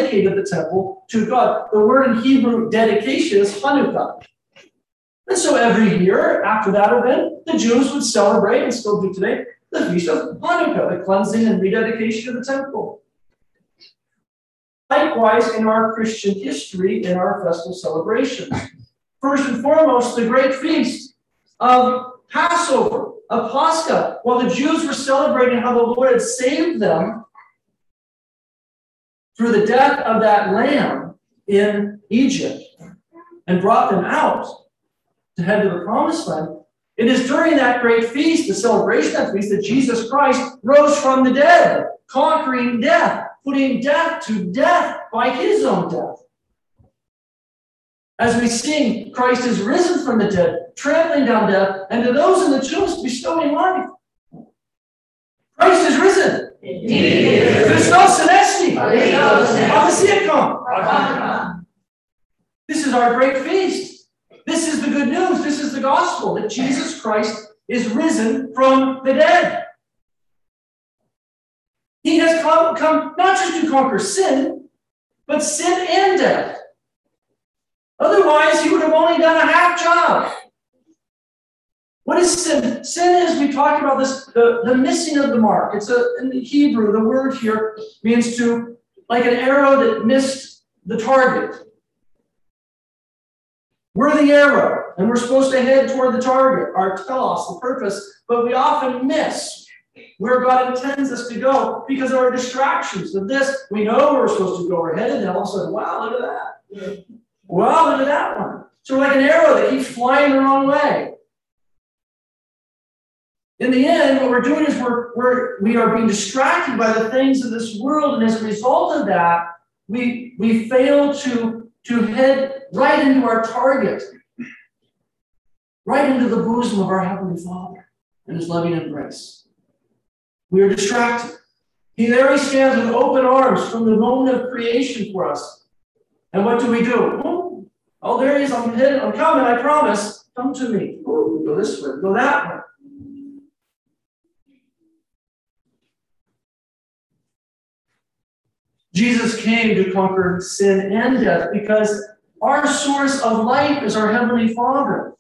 dedicated the temple to God. The word in Hebrew dedication is Hanukkah. And so every year after that event, the Jews would celebrate, and still do today, the feast of Hanukkah, the cleansing and rededication of the temple. Likewise, in our Christian history, in our festival celebrations. First and foremost, the great feast of Passover, of Pascha. While the Jews were celebrating how the Lord had saved them through the death of that lamb in Egypt and brought them out to head to the promised land, it is during that great feast, the celebration of that feast, that Jesus Christ rose from the dead, conquering death, putting death to death by his own death. As we sing, Christ is risen from the dead, trampling down death, and to those in the tombs bestowing life. Christ is risen. Indeed. Christos anesti. Avasiakom. This is our great feast. This is the good news. This is the gospel, that Jesus Christ is risen from the dead. He has come not just to conquer sin, but sin and death. Otherwise, he would have only done a half job. What is sin? Sin is, we talked about this, the missing of the mark. It's in the Hebrew, the word here means to, like an arrow that missed the target. We're the arrow, and we're supposed to head toward the target, our telos, the purpose, but we often miss where God intends us to go because of our distractions. Of this, we know where we're supposed to go. We're headed, and all of a sudden, wow, look at that. Wow, look at that one. So we're like an arrow that keeps flying the wrong way. In the end, what we're doing is we are being distracted by the things of this world, and as a result of that, we fail to head right into our target, right into the bosom of our Heavenly Father and his loving embrace. We are distracted. There he stands with open arms from the moment of creation for us. And what do? Oh, there he is. I'm coming, I promise. Come to me. Oh, go this way, go that way. Jesus came to conquer sin and death because our source of life is our Heavenly Father.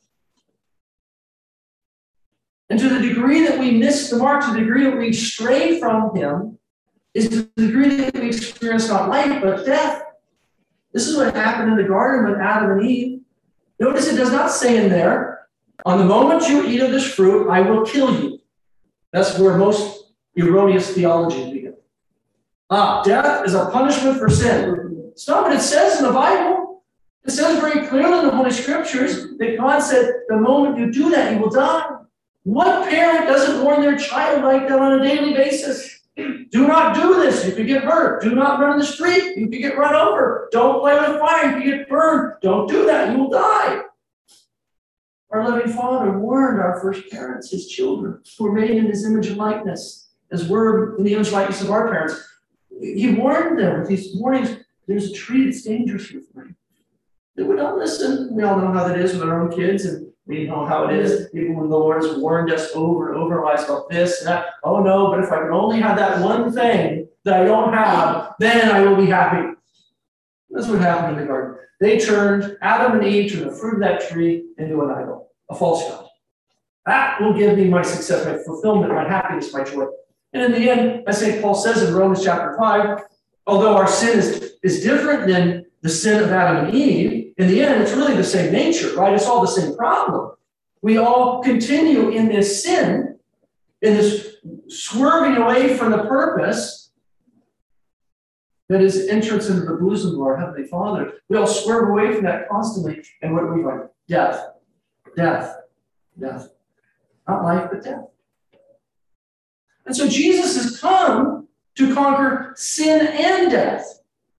And to the degree that we miss the mark, to the degree that we stray from him, is to the degree that we experience not life, but death. This is what happened in the garden with Adam and Eve. Notice it does not say in there, on the moment you eat of this fruit, I will kill you. That's where most erroneous theology begins. Death is a punishment for sin. It's not what it says in the Bible. It says very clearly in the Holy Scriptures that God said, the moment you do that, you will die. What parent doesn't warn their child like that on a daily basis? Do not do this. You could get hurt. Do not run in the street. You could get run over. Don't play with fire. You could get burned. Don't do that. You will die. Our loving Father warned our first parents, his children, who were made in his image and likeness, as we're in the image and likeness of our parents. He warned them with these warnings. There's a tree that's dangerous here for you. They would not listen. We all know how that is with our own kids, and we know how it is even when the Lord has warned us over and over about this and that. Oh no, but if I can only have that one thing that I don't have, then I will be happy. That's what happened in the garden. They turned, Adam and Eve turned the fruit of that tree into an idol, a false god. That will give me my success, my fulfillment, my happiness, my joy. And in the end, as St. Paul says in Romans chapter 5, although our sin is different than the sin of Adam and Eve, in the end, it's really the same nature, right? It's all the same problem. We all continue in this sin, in this swerving away from the purpose that is entrance into the bosom of our Heavenly Father. We all swerve away from that constantly. And what do we find? Death. Death. Death. Not life, but death. And so Jesus has come to conquer sin and death.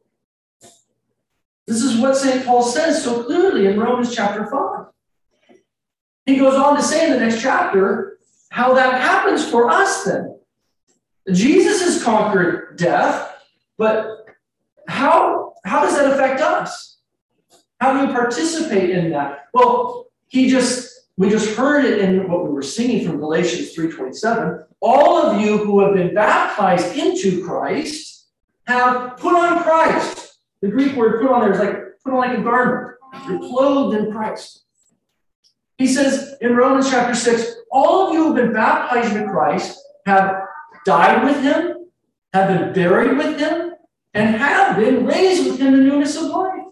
This is what St. Paul says so clearly in Romans chapter 5. He goes on to say in the next chapter how that happens for us then. Jesus has conquered death, but how does that affect us? How do we participate in that? Well, we just heard it in what we were singing from Galatians 3:27. All of you who have been baptized into Christ have put on Christ. The Greek word put on there is like put on like a garment. You're clothed in Christ. He says in Romans chapter 6, all of you who have been baptized into Christ have died with him, have been buried with him, and have been raised with him in newness of life.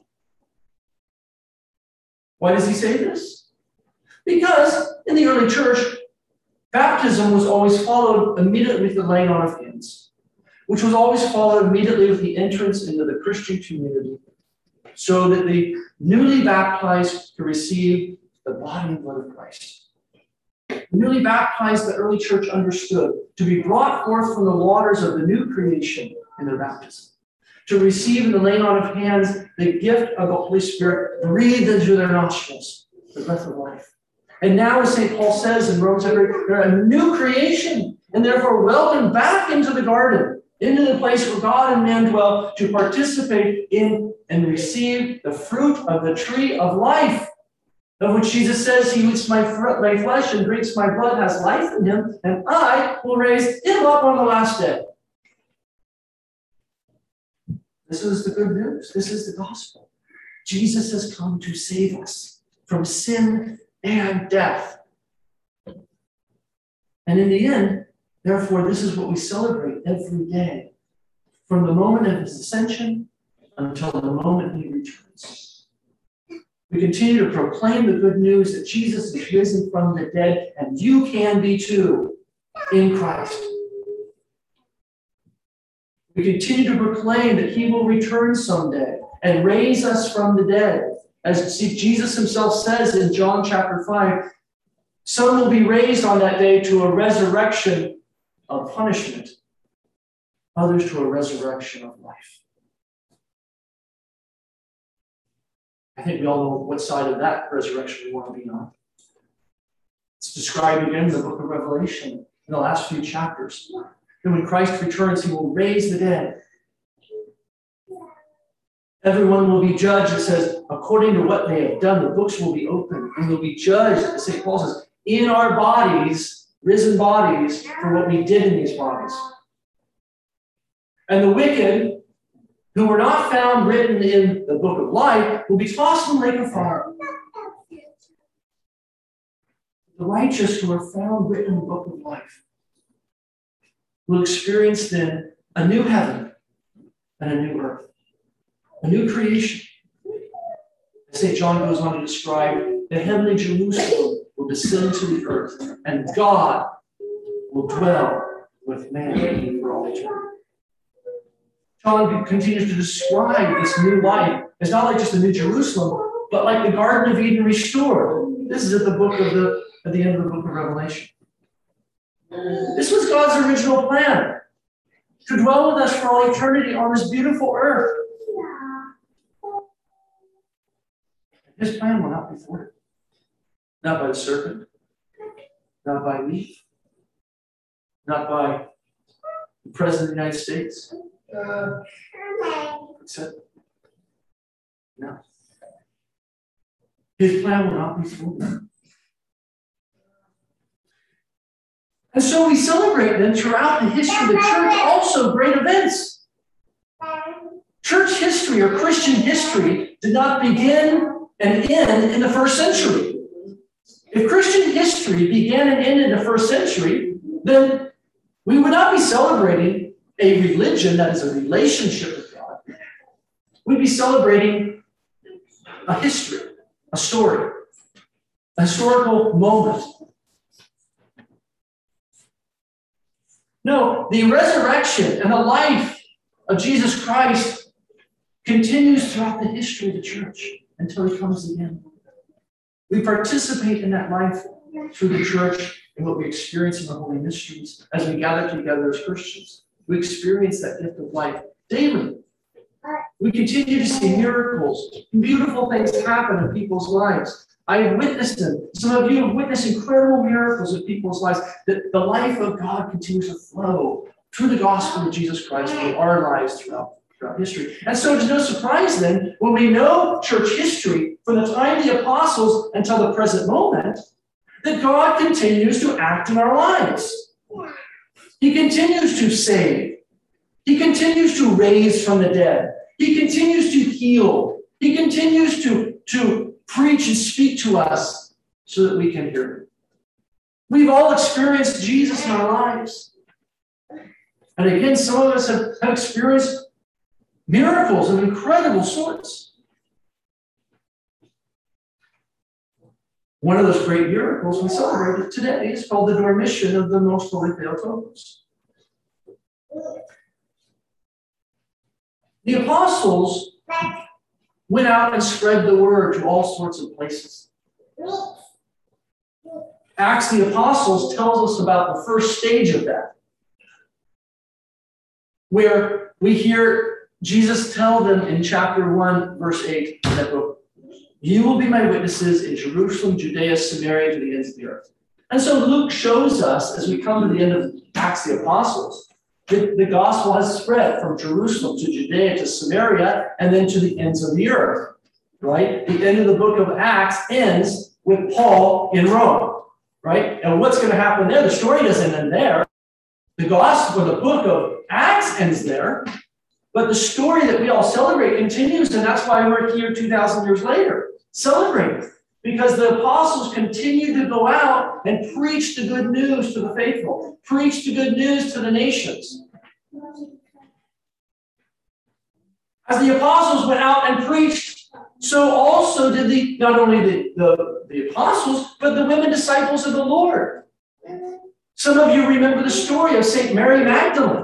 Why does he say this? Because in the early church, baptism was always followed immediately with the laying on of hands, which was always followed immediately with the entrance into the Christian community, so that the newly baptized could receive the body and blood of Christ. The newly baptized, the early church understood, to be brought forth from the waters of the new creation in their baptism, to receive in the laying on of hands the gift of the Holy Spirit breathed into their nostrils, the breath of life. And now, as St. Paul says in Romans, they're a new creation, and therefore welcome back into the garden, into the place where God and man dwell, to participate in and receive the fruit of the tree of life, of which Jesus says, he who eats my flesh and drinks my blood has life in him, and I will raise him up on the last day. This is the good news. This is the gospel. Jesus has come to save us from sin and death. And in the end, therefore, this is what we celebrate every day, from the moment of his ascension until the moment he returns. We continue to proclaim the good news that Jesus is risen from the dead, and you can be too in Christ. We continue to proclaim that he will return someday and raise us from the dead. As Jesus himself says in John chapter 5, some will be raised on that day to a resurrection of punishment, others to a resurrection of life. I think we all know what side of that resurrection we want to be on. It's described again in the book of Revelation in the last few chapters. And when Christ returns, he will raise the dead. Everyone will be judged, it says, according to what they have done. The books will be opened and will be judged, as St. Paul says, in our bodies, risen bodies, for what we did in these bodies. And the wicked, who were not found written in the book of life, will be tossed in the lake of fire. The righteous who are found written in the book of life will experience then a new heaven and a new earth, a new creation. St. John goes on to describe the heavenly Jerusalem will descend to the earth, and God will dwell with man for all eternity. John continues to describe this new life. It's not like just a new Jerusalem, but like the Garden of Eden restored. This is at the end of the book of Revelation. This was God's original plan, to dwell with us for all eternity on this beautiful earth. His plan will not be thwarted. Not by the serpent, not by Eve, not by the President of the United States. Except, no. His plan will not be thwarted. And so we celebrate then throughout the history of the church also great events. Church history or Christian history did not begin and end in the first century. If Christian history began and ended in the first century, then we would not be celebrating a religion that is a relationship with God. We'd be celebrating a history, a story, a historical moment. No, the resurrection and the life of Jesus Christ continues throughout the history of the church until he comes again. We participate in that life through the church and what we experience in the Holy Mysteries as we gather together as Christians. We experience that gift of life daily. We continue to see miracles, beautiful things happen in people's lives. I have witnessed them. Some of you have witnessed incredible miracles in people's lives. That the life of God continues to flow through the gospel of Jesus Christ in our lives throughout history. And so it's no surprise then, when we know church history from the time of the apostles until the present moment, that God continues to act in our lives. He continues to save. He continues to raise from the dead. He continues to heal. He continues to preach and speak to us so that we can hear him. We've all experienced Jesus in our lives. And again, some of us have experienced miracles of incredible sorts. One of those great miracles we celebrated today is called the Dormition of the Most Holy Theotokos. The apostles went out and spread the word to all sorts of places. Acts of the Apostles tells us about the first stage of that, where we hear Jesus tell them in chapter 1, verse 8, that you will be my witnesses in Jerusalem, Judea, Samaria, to the ends of the earth. And so Luke shows us, as we come to the end of Acts of the Apostles, that the gospel has spread from Jerusalem to Judea to Samaria and then to the ends of the earth, right? The end of the book of Acts ends with Paul in Rome, right? And what's going to happen there? The story doesn't end there. The gospel, the book of Acts ends there, but the story that we all celebrate continues, and that's why we're here 2,000 years later, celebrating. Because the apostles continue to go out and preach the good news to the faithful, preach the good news to the nations. As the apostles went out and preached, so also did not only the apostles, but the women disciples of the Lord. Some of you remember the story of St. Mary Magdalene.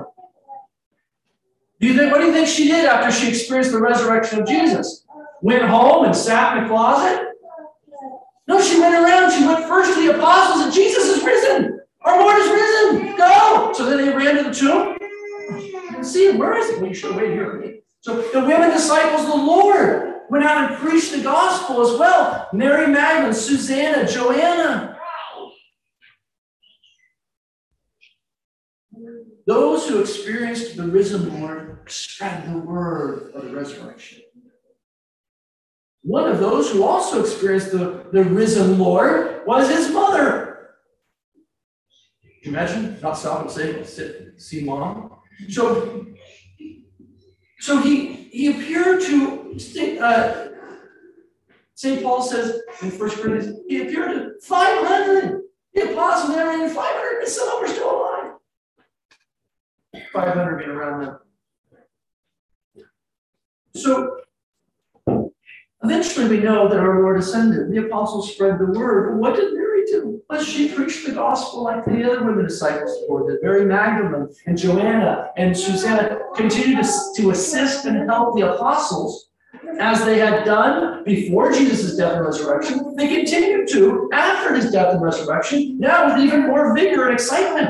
What do you think she did after she experienced the resurrection of Jesus? Went home and sat in the closet? No, she went around. She went first to the apostles and Jesus is risen. Our Lord is risen. Go. So then they ran to the tomb. I didn't see him. Where is he? Well, you should have waited here for me. So the women disciples of the Lord went out and preached the gospel as well. Mary Magdalene, Susanna, Joanna. Those who experienced the risen Lord spread the word of the resurrection. One of those who also experienced the risen Lord was his mother. Can you imagine? Not stop and say, see mom. So he appeared to, St. Paul says in 1 Corinthians, he appeared to 500. The apostles and everything, 500, and some of them are still alive. 500 being around them. So eventually we know that our Lord ascended. The apostles spread the word. What did Mary do? Well, she preached the gospel like the other women disciples did. Mary Magdalene and Joanna and Susanna continued to assist and help the apostles as they had done before Jesus' death and resurrection. They continued to after his death and resurrection, now with even more vigor and excitement.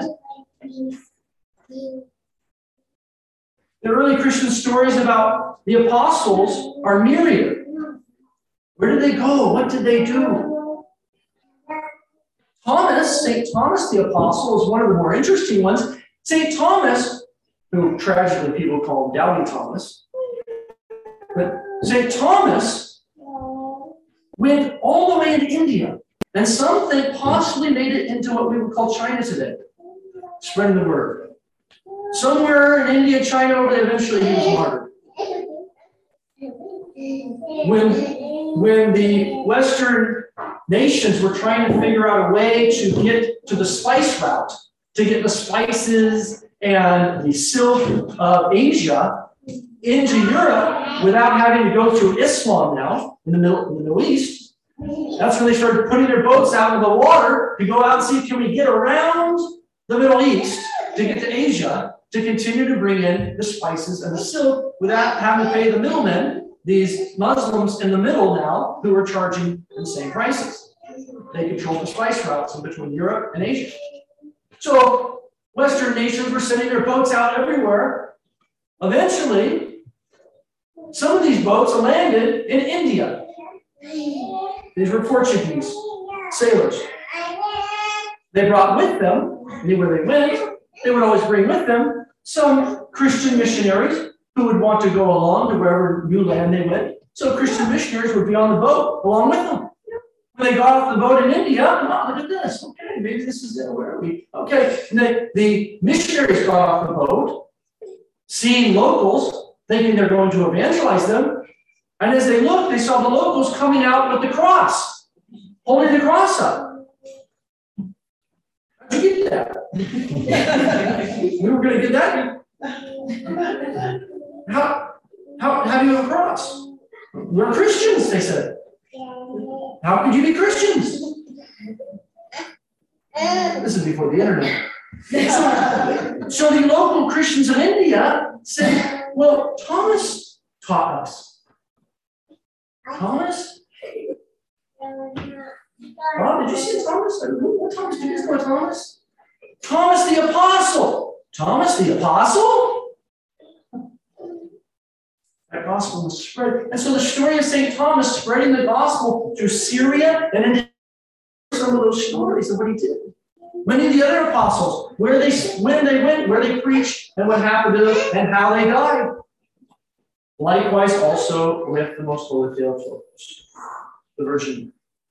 The early Christian stories about the apostles are myriad. Where did they go? What did they do? Thomas, St. Thomas the Apostle, is one of the more interesting ones. St. Thomas, who tragically people call him Doubting Thomas, but St. Thomas went all the way into India, and some think possibly made it into what we would call China today, spreading the word. Somewhere in India, China, over there, eventually he was martyred. When the Western nations were trying to figure out a way to get to the spice route, to get the spices and the silk of Asia into Europe without having to go through Islam now in the Middle East, that's when they started putting their boats out in the water to go out and see, can we get around the Middle East to get to Asia to continue to bring in the spices and the silk without having to pay the middlemen, these Muslims in the middle now, who are charging insane prices. They control the spice routes in between Europe and Asia. So Western nations were sending their boats out everywhere. Eventually, some of these boats landed in India. These were Portuguese sailors. They brought with them, anywhere they went, they would always bring with them some Christian missionaries who would want to go along to wherever new land they went. So Christian missionaries would be on the boat along with them. When they got off the boat in India, oh, look at this. Okay, maybe this is it. Where are we? Okay, and the missionaries got off the boat, seeing locals, thinking they're going to evangelize them. And as they looked, they saw the locals coming out with the cross, holding the cross up. How'd you get that? We were going to get that. How do you have a cross? We're Christians, they said. How could you be Christians? This is before the internet. So the local Christians in India said, well, Thomas taught us. Thomas? Oh, did you see Thomas? What Thomas? Did you guys know Thomas? Thomas the Apostle. Thomas the Apostle? That gospel was spread. And so the story of St. Thomas spreading the gospel through Syria and into some of those stories of what he did. Many of the other apostles, when they went, where they preached, and what happened to them, and how they died. Likewise, also with the most holy Theotokos, the Virgin.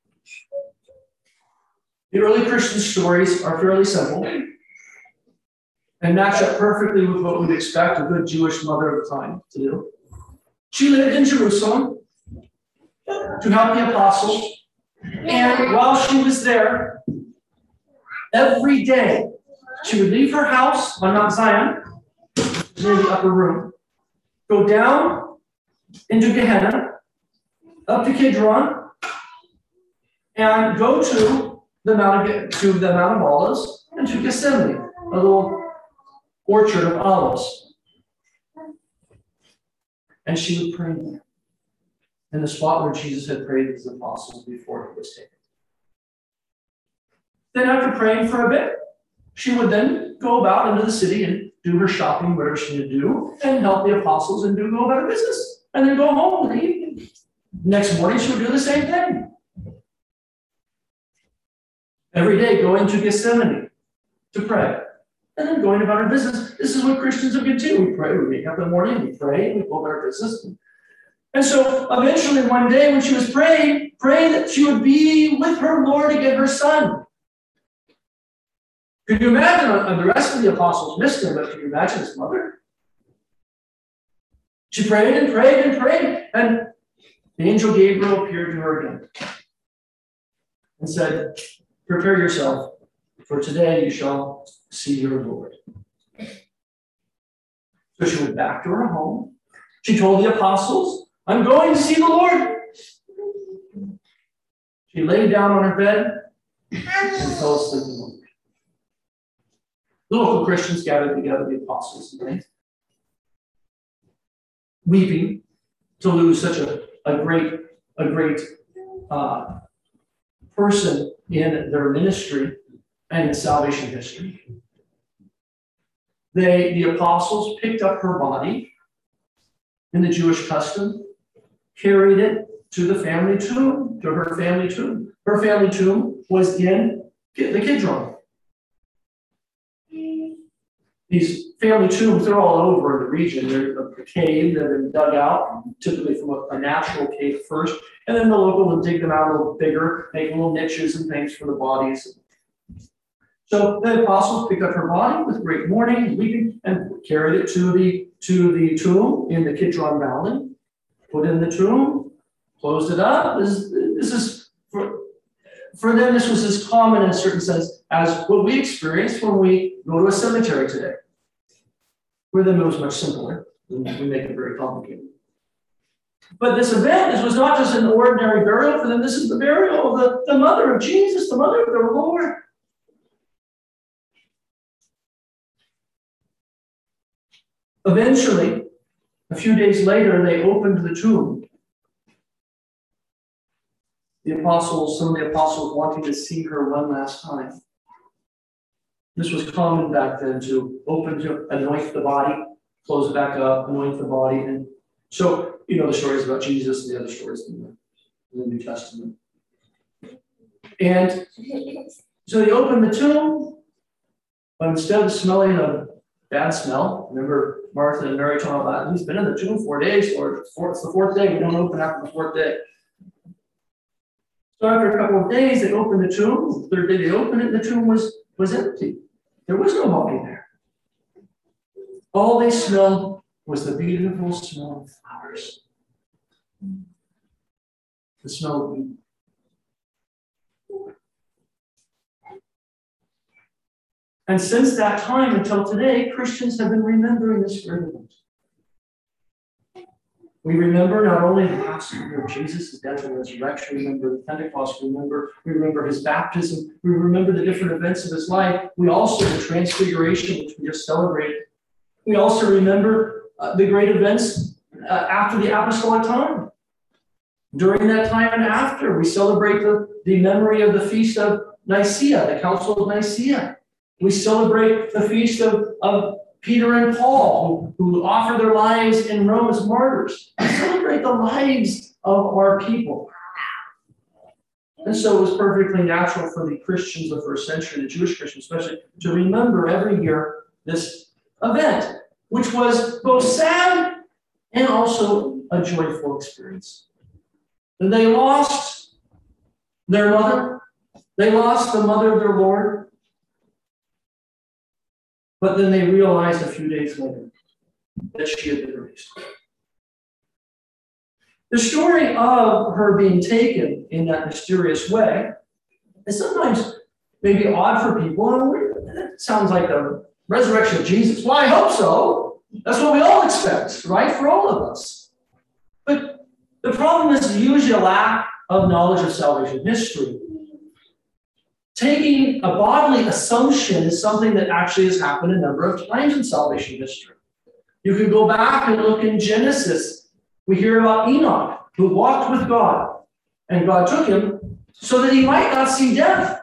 The early Christian stories are fairly simple and match up perfectly with what we'd expect a good Jewish mother of the time to do. She lived in Jerusalem to help the apostles, and while she was there, every day she would leave her house on Mount Zion, near the upper room, go down into Gehenna, up to Kidron, and go to the Mount of Olives and to Gethsemane, a little orchard of olives. And she would pray there, in the spot where Jesus had prayed with his apostles before he was taken. Then after praying for a bit, she would then go about into the city and do her shopping, whatever she needed to do, and help the apostles and go about her business. And then go home in the evening. Next morning, she would do the same thing. Every day, go into Gethsemane to pray. And then going about her business. This is what Christians have been too. We pray, we wake up in the morning, we pray, we go about our business. And so eventually one day when she was praying that she would be with her Lord to get her son. Could you imagine, the rest of the apostles missed her, but could you imagine his mother? She prayed and prayed and prayed, and the angel Gabriel appeared to her again and said, prepare yourself, for today you shall see your Lord. So she went back to her home. She told the apostles, I'm going to see the Lord. She lay down on her bed and fell asleep in the morning. The local Christians gathered together, the apostles, and weeping to lose such a great person in their ministry and in salvation history. The apostles picked up her body in the Jewish custom, carried it to the family tomb, to her family tomb. Her family tomb was in the Kidron. These family tombs, they're all over the region. They're a cave that have been dug out, typically from a natural cave first, and then the local will dig them out a little bigger, make little niches and things for the bodies. So the apostles picked up her body with great mourning and weeping and carried it to the tomb in the Kidron Valley, put it in the tomb, closed it up. This is for them, this was as common in a certain sense as what we experience when we go to a cemetery today. For them, it was much simpler. We make it very complicated. But this was not just an ordinary burial for them. This is the burial of the mother of Jesus, the mother of their Lord. Eventually, a few days later, they opened the tomb. Some of the apostles wanting to see her one last time. This was common back then to anoint the body, close it back up, anoint the body. And so, you know the stories about Jesus and the other stories in the New Testament. And so they opened the tomb, but instead of smelling a bad smell, remember Martha and Mary talking about, he's been in the tomb 4 days, or it's the fourth day, we don't open after the fourth day. So after a couple of days, they opened the tomb. The third day they opened it, and the tomb was empty. There was no body there. All they smelled was the beautiful smell of flowers. The smell of Eden. And since that time until today, Christians have been remembering this great event. We remember not only the Passover of Jesus, his death and resurrection, we remember the Pentecost, we remember his baptism, we remember the different events of his life. We also, the Transfiguration, which we just celebrated. We also remember the great events after the apostolic time. During that time and after, we celebrate the memory of the feast of Nicaea, the Council of Nicaea. We celebrate the feast of Peter and Paul, who offer their lives in Rome as martyrs. We celebrate the lives of our people. And so it was perfectly natural for the Christians of the first century, the Jewish Christians especially, to remember every year this event, which was both sad and also a joyful experience. And they lost their mother. They lost the mother of their Lord. But then they realized a few days later that she had been raised. The story of her being taken in that mysterious way is sometimes maybe odd for people. It sounds like the resurrection of Jesus. Well, I hope so. That's what we all expect, right? For all of us. But the problem is usually a lack of knowledge of salvation history. Taking a bodily assumption is something that actually has happened a number of times in salvation history. You can go back and look in Genesis. We hear about Enoch, who walked with God, and God took him so that he might not see death.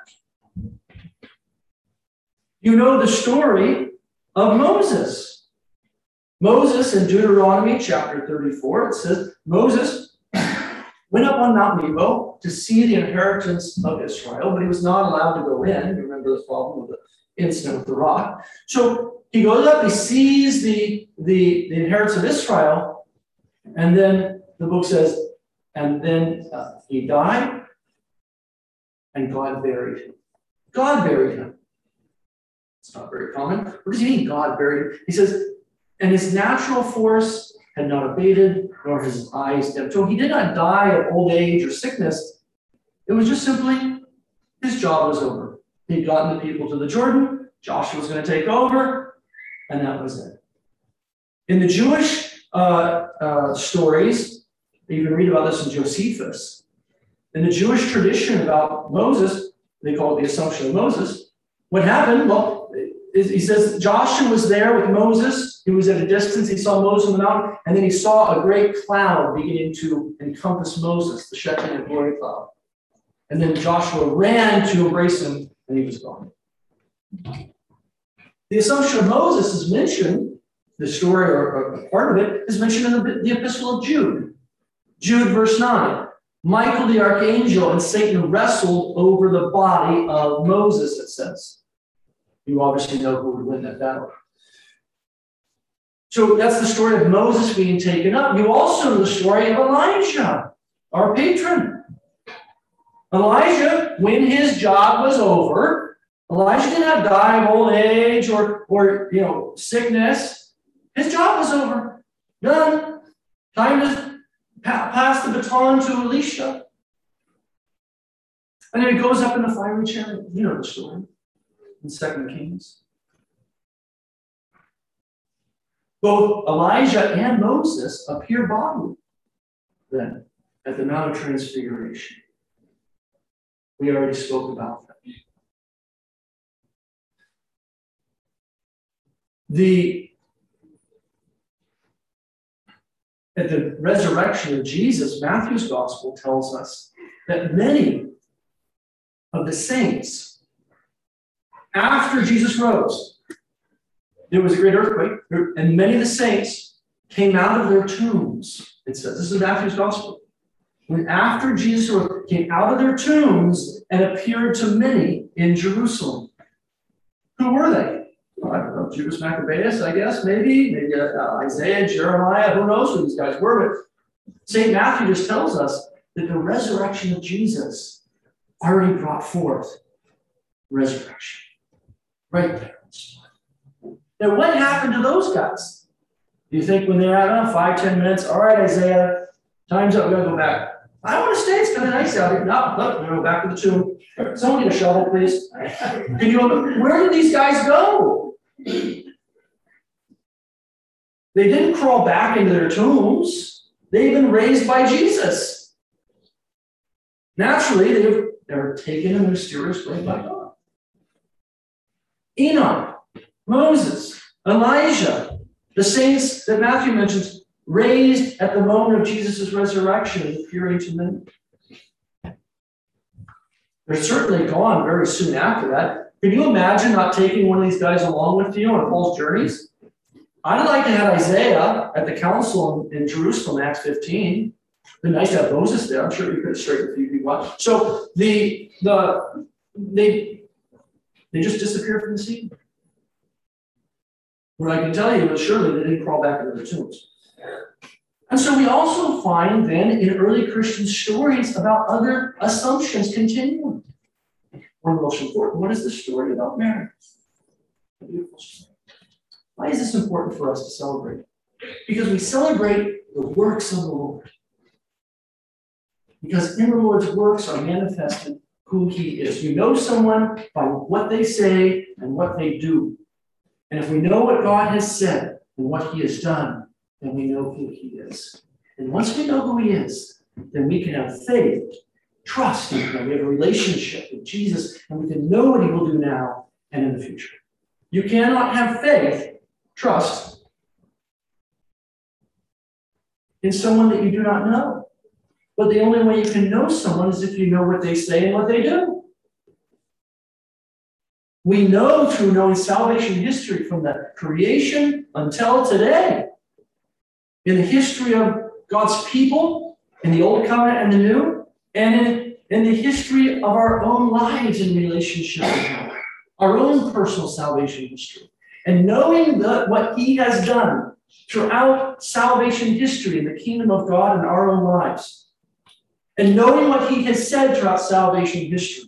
You know the story of Moses. Moses in Deuteronomy chapter 34, it says, Moses went up on Mount Nebo to see the inheritance of Israel, but he was not allowed to go in. You remember the problem with the incident with the rock. So he goes up, he sees the inheritance of Israel, and then the book says, and then he died, and God buried him. God buried him. It's not very common. What does he mean, God buried him? He says, and his natural force had not abated, nor his eyes dimmed. So he did not die of old age or sickness. It was just simply his job was over. He'd gotten the people to the Jordan. Joshua was going to take over, and that was it. In the Jewish stories, you can read about this in Josephus. In the Jewish tradition about Moses, they call it the Assumption of Moses. What happened? Well, he says Joshua was there with Moses. He was at a distance. He saw Moses on the mountain, and then he saw a great cloud beginning to encompass Moses, the Shekinah glory cloud. And then Joshua ran to embrace him, and he was gone. The Assumption of Moses is mentioned, the story or a part of it is mentioned in the Epistle of Jude. Jude, verse 9. Michael the archangel and Satan wrestled over the body of Moses, it says. You obviously know who would win that battle. So that's the story of Moses being taken up. You also know the story of Elijah, our patron. Elijah, when his job was over, Elijah did not die of old age or sickness. His job was over. Done. Time to pass the baton to Elisha. And then he goes up in the fiery chariot. You know the story in 2 Kings. Both Elijah and Moses appear bodily then at the Mount of Transfiguration. We already spoke about that. At the resurrection of Jesus, Matthew's gospel tells us that many of the saints, after Jesus rose, there was a great earthquake, and many of the saints came out of their tombs. It says, this is Matthew's gospel. When after Jesus rose, came out of their tombs and appeared to many in Jerusalem. Who were they? I don't know, Judas Maccabeus, I guess, maybe Isaiah, Jeremiah, who knows who these guys were. But St. Matthew just tells us that the resurrection of Jesus already brought forth resurrection. Right there. Now, what happened to those guys? You think when they're out, 5-10 minutes, all right, Isaiah, time's up, we gotta go back. I want to stay, it's kind of nice out here. No, look, we're gonna go back to the tomb. Someone get a shovel, please. Where did these guys go? They didn't crawl back into their tombs. They've been raised by Jesus. Naturally, they're taken in a mysterious way by God. Enoch, Moses, Elijah, the saints that Matthew mentions, raised at the moment of Jesus' resurrection and appearing to men. They're certainly gone very soon after that. Can you imagine not taking one of these guys along with you on Paul's journeys? I'd like to have Isaiah at the council in Jerusalem, Acts 15. It'd be nice to have Moses there. I'm sure we could have straightened a few people. So they just disappeared from the scene. What I can tell you is surely they didn't crawl back into their tombs. And so we also find then in early Christian stories about other assumptions continuing. One of the most important, what is the story about Mary? A beautiful story. Why is this important for us to celebrate? Because we celebrate the works of the Lord. Because in the Lord's works are manifested who he is. You know someone by what they say and what they do. And if we know what God has said and what he has done, then we know who he is. And once we know who he is, then we can have faith, trust in him. We have a relationship with Jesus, and we can know what he will do now and in the future. You cannot have faith, trust in someone that you do not know. But the only way you can know someone is if you know what they say and what they do. We know through knowing salvation history from the creation until today, in the history of God's people, in the Old Covenant and the New, and in the history of our own lives in relationship with him, our own personal salvation history. And knowing what he has done throughout salvation history in the kingdom of God in our own lives, and knowing what he has said throughout salvation history,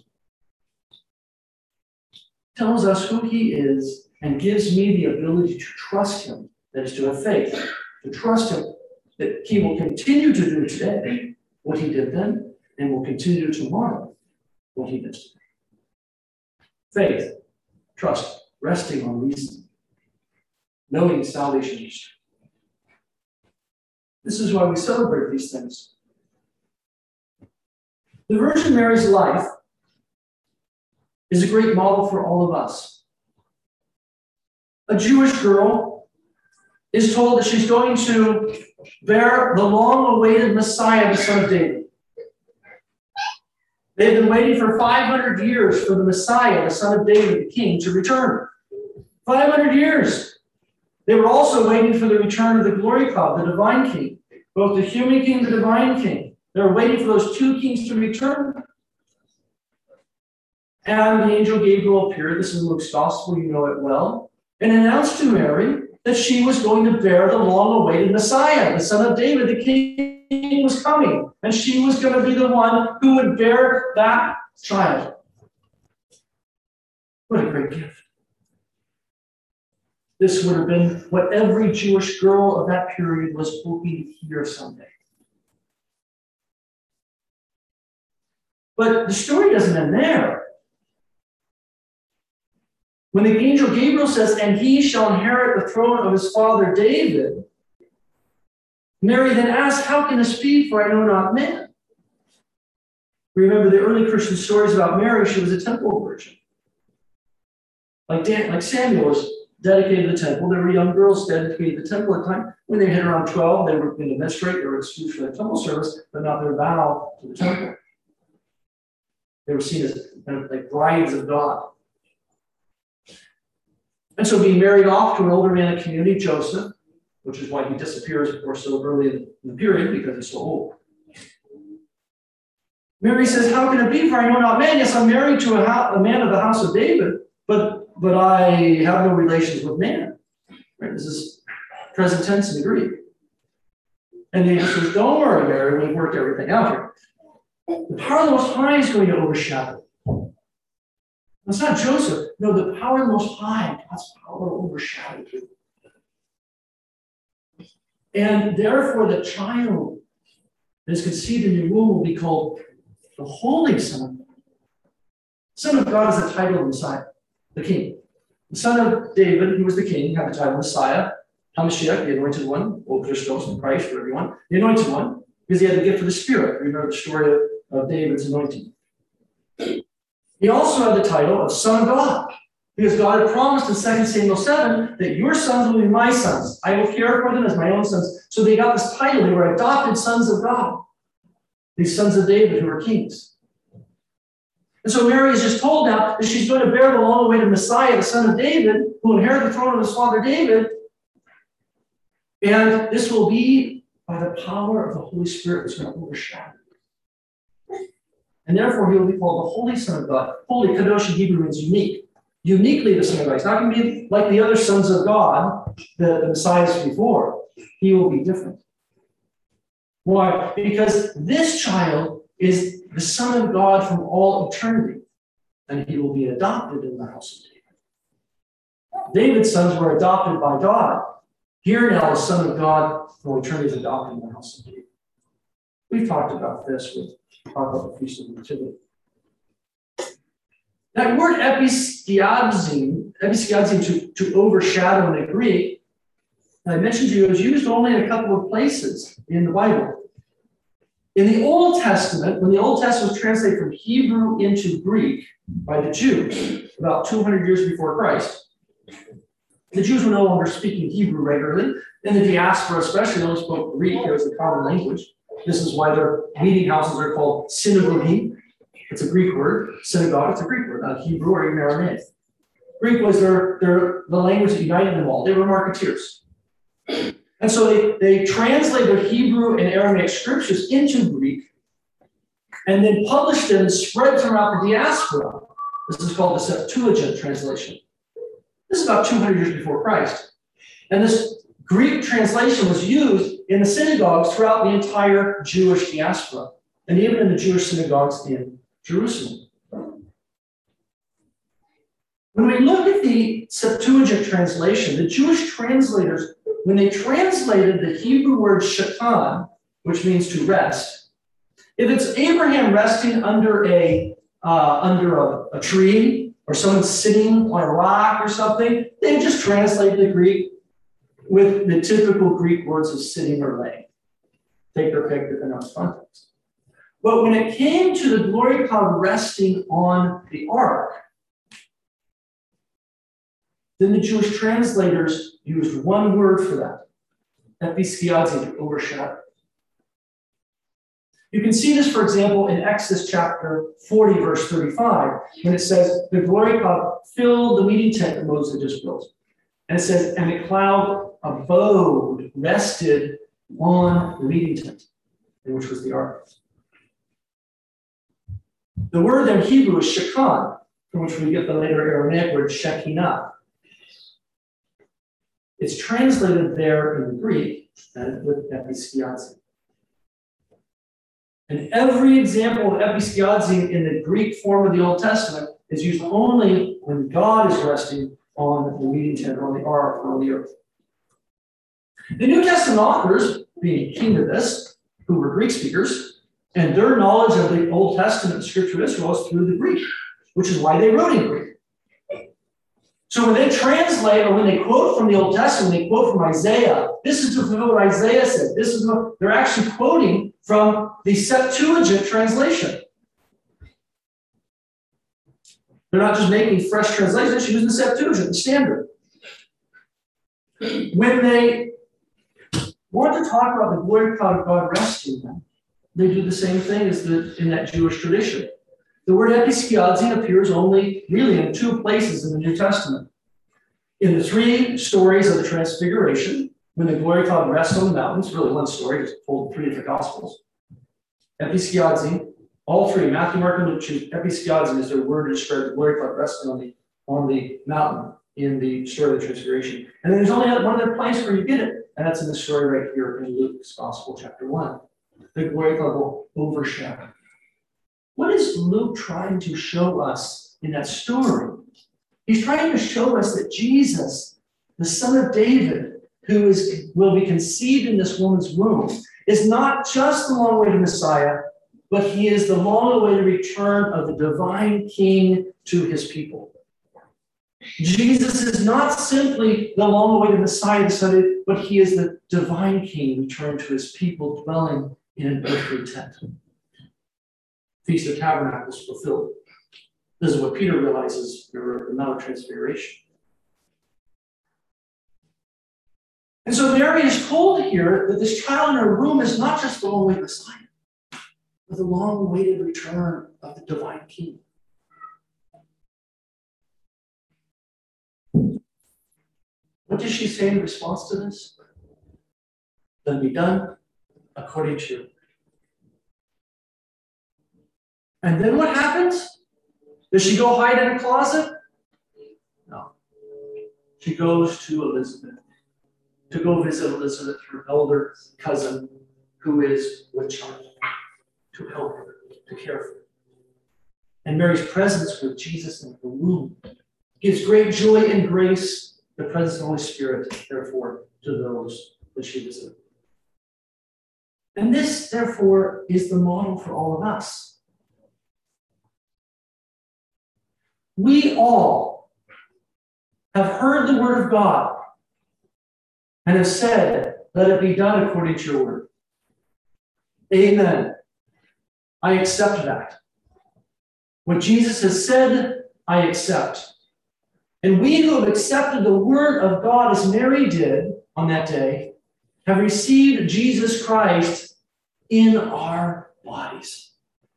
tells us who he is and gives me the ability to trust him, that is to have faith, to trust him that he will continue to do today what he did then and will continue tomorrow what he does today. Faith, trust, resting on reason, knowing salvation history. This is why we celebrate these things. The Virgin Mary's life is a great model for all of us. A Jewish girl is told that she's going to bear the long-awaited Messiah, the son of David. They've been waiting for 500 years for the Messiah, the son of David, the king, to return. 500 years. They were also waiting for the return of the glory cloud, the divine king, both the human king and the divine king. They were waiting for those two kings to return. And the angel Gabriel appeared, this is Luke's gospel, you know it well, and announced to Mary that she was going to bear the long-awaited Messiah, the son of David. The king was coming, and she was going to be the one who would bear that child. What a great gift. This would have been what every Jewish girl of that period was hoping to hear someday. But the story doesn't end there. When the angel Gabriel says, and he shall inherit the throne of his father David, Mary then asks, how can this be, for I know not man? Remember the early Christian stories about Mary, she was a temple virgin. Like Samuel was dedicated to the temple. There were young girls dedicated to the temple at the time. When they hit around 12, they were going to menstruate, they were excused from the temple service, but not their vow to the temple. They were seen as kind of like brides of God. And so being married off to an older man in the community, Joseph, which is why he disappears, of course, so early in the period, because he's so old. Mary says, how can it be, for I know not man? Yes, I'm married to a man of the house of David, but I have no relations with man. Right? This is present tense in the Greek. And the angel says, don't worry, Mary, we've worked everything out here. The power of the Most High is going to overshadow. It's not Joseph. No, the power of the Most High, God's power will overshadow you. And therefore, the child that is conceived in your womb will be called the Holy Son of God. Son of God is the title of Messiah, the King. The son of David, who was the king, had the title Messiah. HaMashiach, the anointed one, or Christos, Christ, whatever you want, the anointed one, because he had the gift of the Spirit. Remember the story of David's anointing. He also had the title of Son of God, because God had promised in 2 Samuel 7 that your sons will be my sons. I will care for them as my own sons. So they got this title. They were adopted sons of God, these sons of David who are kings. And so Mary is just told now that she's going to bear the long-awaited Messiah, the son of David, who will inherit the throne of his father David. And this will be by the power of the Holy Spirit that's going to overshadow. And therefore, he will be called the Holy Son of God. Holy, Kadosh in Hebrew means unique. Uniquely the Son of God. He's not going to be like the other sons of God, the Messiahs before. He will be different. Why? Because this child is the Son of God from all eternity, and he will be adopted in the house of David. David's sons were adopted by God. Here now, the Son of God from eternity is adopted in the house of David. We've talked about this with the Feast of Nativity. That word episkiadzin, to overshadow in the Greek, I mentioned to you, is used only in a couple of places in the Bible. In the Old Testament, when the Old Testament was translated from Hebrew into Greek by the Jews, about 200 years before Christ, the Jews were no longer speaking Hebrew regularly. In the diaspora especially, they only spoke Greek. It was the common language. This is why their meeting houses are called synagogue. It's a Greek word. Synagogue, it's a Greek word, not Hebrew or even Aramaic. Greek was the language that united them all. They were marketeers. And so they translated the Hebrew and Aramaic scriptures into Greek and then published them and spread throughout the diaspora. This is called the Septuagint translation. This is about 200 years before Christ. And this Greek translation was used in the synagogues throughout the entire Jewish diaspora, and even in the Jewish synagogues in Jerusalem. When we look at the Septuagint translation, the Jewish translators, when they translated the Hebrew word shatan, which means to rest, if it's Abraham resting under a tree, or someone sitting on a rock or something, they just translate the Greek with the typical Greek words of sitting or laying. Take their pick depending on context. But when it came to the glory cloud resting on the ark, then the Jewish translators used one word for that, episkiadzin, to overshadow. You can see this, for example, in Exodus chapter 40, verse 35, when it says, the glory cloud filled the meeting tent that Moses had just built. And it says, and the cloud abode, rested on the meeting tent, which was the ark. The word in Hebrew is shekan, from which we get the later Aramaic word shekinah. It's translated there in the Greek with episkiadzin. And every example of episkiadzin in the Greek form of the Old Testament is used only when God is resting on the meeting tent, or on the ark, or on the earth. The New Testament authors, being keen to this, who were Greek speakers, and their knowledge of the Old Testament scripture of Israel is through the Greek, which is why they wrote in Greek. So when they translate, or when they quote from the Old Testament, they quote from Isaiah. This is what Isaiah said. This is what they're actually quoting from the Septuagint translation. They're not just making fresh translations, they're using the Septuagint, the standard. When they want to talk about the glory cloud of God resting them, they do the same thing as in that Jewish tradition. The word episkiadzin appears only really in two places in the New Testament. In the three stories of the Transfiguration, when the glory cloud rests on the mountains, really one story, just told in three different Gospels. Episkiadzin, all three, Matthew, Mark, and Luke, episkiadzin is their word to describe the glory cloud resting on the mountain in the story of the Transfiguration. And then there's only one other place where you get it, and that's in the story right here in Luke's Gospel, chapter 1. The glory cloud will overshadow. What is Luke trying to show us in that story? He's trying to show us that Jesus, the son of David, will be conceived in this woman's womb is not just the long-awaited Messiah, but he is the long-awaited return of the divine King to his people. Jesus is not simply the long-awaited Messiah, but he is the divine King returned to his people, dwelling in an earthly tent. Feast of Tabernacles fulfilled. This is what Peter realizes during the Mount of Transfiguration. And so Mary is told here that this child in her womb is not just the long-awaited Messiah, but the long-awaited return of the divine King. What does she say in response to this? Let it be done according to your word. And then what happens? Does she go hide in a closet? No. She goes to Elizabeth to go visit Elizabeth, her elder cousin, who is with child, to help her, to care for her. And Mary's presence with Jesus in her womb gives great joy and grace, the presence of the Holy Spirit, therefore, to those that she visited. And this, therefore, is the model for all of us. We all have heard the word of God and have said, let it be done according to your word. Amen. I accept that. What Jesus has said, I accept. And we who have accepted the word of God as Mary did on that day, have received Jesus Christ in our bodies.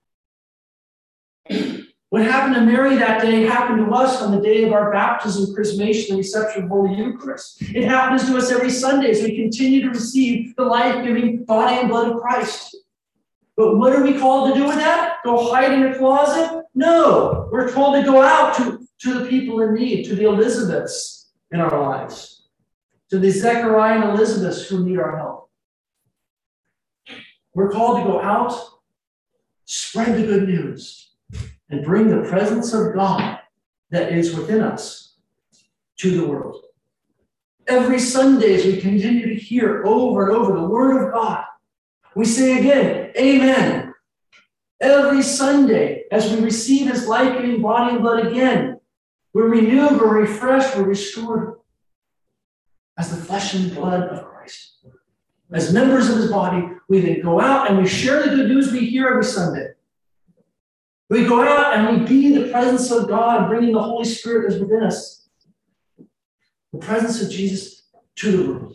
What happened to Mary that day happened to us on the day of our baptism, chrismation, and reception of Holy Eucharist. It happens to us every Sunday as we continue to receive the life-giving body and blood of Christ. But what are we called to do with that? Go hide in a closet? No. We're told to go out to the people in need, to the Elizabeths in our lives, to the Zechariah and Elizabeths who need our help. We're called to go out, spread the good news, and bring the presence of God that is within us to the world. Every Sunday, as we continue to hear over and over the word of God, we say again, amen. Every Sunday, as we receive his life-giving body and blood again, we're renewed, we're refreshed, we're restored as the flesh and blood of Christ. As members of his body, we then go out and we share the good news we hear every Sunday. We go out and we be the presence of God, bringing the Holy Spirit that's within us. The presence of Jesus to the world.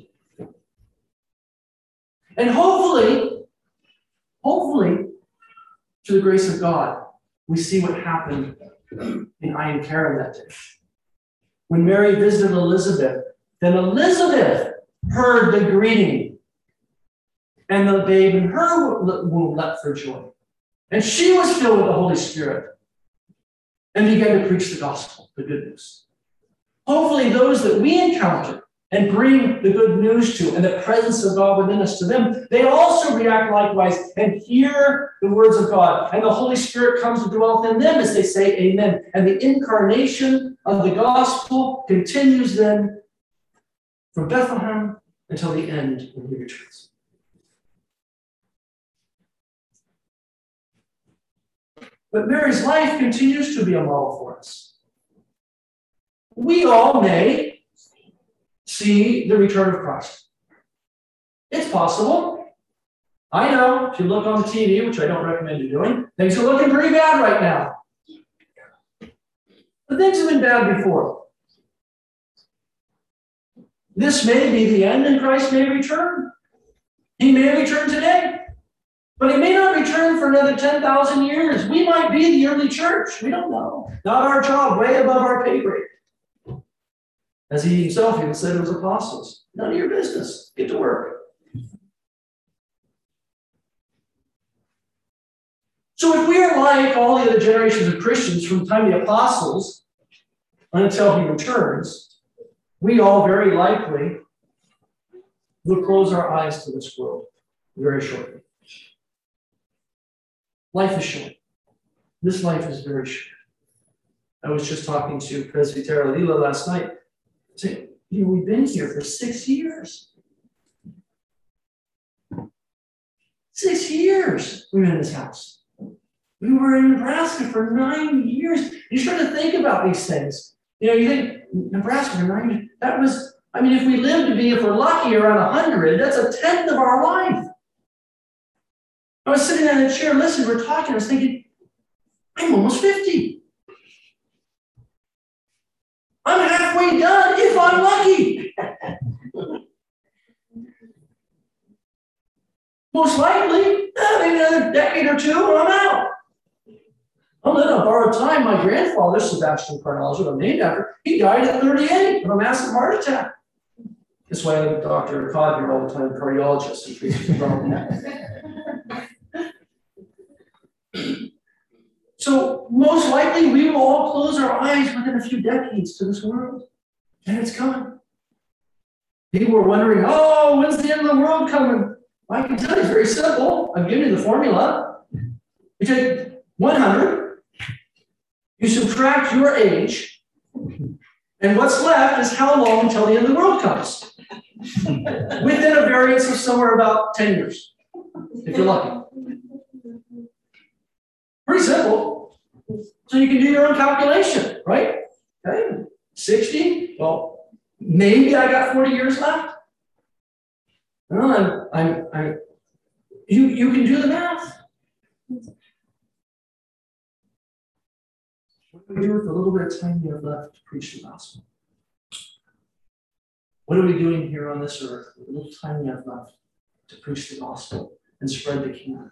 And hopefully, through the grace of God, we see what happened in Ayin Karen that day. When Mary visited Elizabeth, then Elizabeth heard the greeting, and the babe in her womb leapt for joy. And she was filled with the Holy Spirit and began to preach the gospel, the good news. Hopefully those that we encounter and bring the good news to and the presence of God within us to them, they also react likewise and hear the words of God. And the Holy Spirit comes to dwell within them as they say amen. And the incarnation of the gospel continues then from Bethlehem until the end when he returns. But Mary's life continues to be a model for us. We all may see the return of Christ. It's possible. I know, if you look on the TV, which I don't recommend you doing, things are looking pretty bad right now. But things have been bad before. This may be the end and Christ may return. He may return today. But he may not return for another 10,000 years. We might be the early church. We don't know. Not our job, way above our pay grade. As he himself even said to his apostles, none of your business. Get to work. So if we are like all the other generations of Christians from the time of the apostles until he returns, we all very likely will close our eyes to this world very shortly. Life is short. This life is very short. I was just talking to Presbyterian Lila last night. Saying, We've been here for 6 years. 6 years we were in this house. We were in Nebraska for 9 years. You start to think about these things. You think, Nebraska for 9 years, that was, if we live to be, if we're lucky, around 100, that's a tenth of our life. I was sitting in a chair, listening, we're talking, I was thinking, I'm almost 50. I'm halfway done if I'm lucky. Most likely, maybe another decade or two, and I'm out. On borrowed time, my grandfather, Sebastian Carnales, who I'm named after, he died at 38 of a massive heart attack. That's why I have Dr. Cod here all the time, cardiologist, in case you don't know. So most likely we will all close our eyes within a few decades to this world. And it's coming. People are wondering, when's the end of the world coming? Well, I can tell you, it's very simple. I've given you the formula. You take 100, you subtract your age, and what's left is how long until the end of the world comes. Within a variance of somewhere about 10 years, if you're lucky. Pretty simple. So you can do your own calculation, right? Okay. 60. Well, maybe I got 40 years left. No, you can do the math. What do we do with the little bit of time we have left to preach the gospel? What are we doing here on this earth with the little time we have left to preach the gospel and spread the kingdom?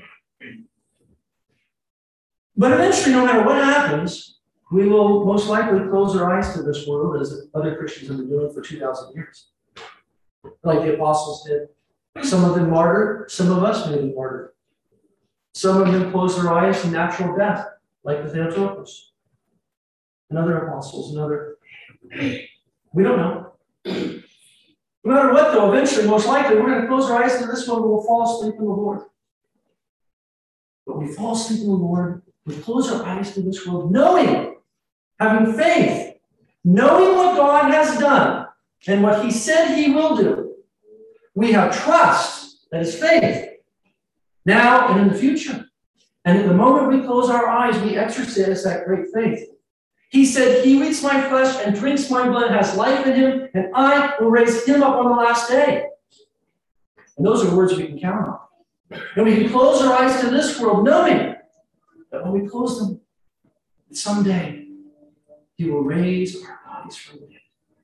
But eventually, no matter what happens, we will most likely close our eyes to this world, as other Christians have been doing for 2,000 years. Like the apostles did. Some of them martyred, some of us may be martyred. Some of them closed their eyes to natural death, like the Theotokos. And other apostles, we don't know. No matter what, though, eventually, most likely, we're going to close our eyes to this one and we'll fall asleep in the Lord. But we fall asleep in the Lord, we close our eyes to this world, knowing, having faith, knowing what God has done and what He said He will do. We have trust, that is faith, now and in the future. And at the moment we close our eyes, we exercise that great faith. He said, "He who eats my flesh and drinks my blood has life in him, and I will raise him up on the last day." And those are words we can count on. And we can close our eyes to this world, knowing that when we close them, someday He will raise our bodies from the dead.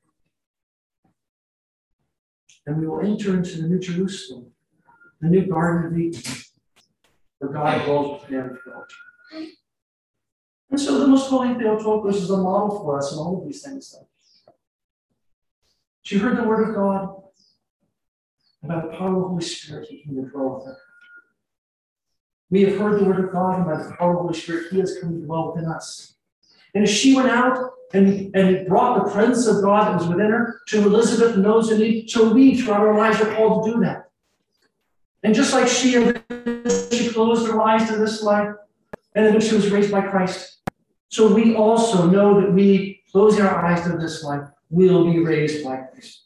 And we will enter into the New Jerusalem, the new Garden of Eden, where God dwells with mankind. And so the Most Holy Theotokos is a model for us in all of these things. She heard the word of God about the power of the Holy Spirit He came to dwell with her. We have heard the word of God about the power of the Holy Spirit He has come to dwell within us. And as she went out and brought the presence of God that was within her to Elizabeth and those who need, so we throughout our lives are called to do that. And just like she closed her eyes to this life, and then she was raised by Christ, so we also know that we, closing our eyes to this life, will be raised by Christ.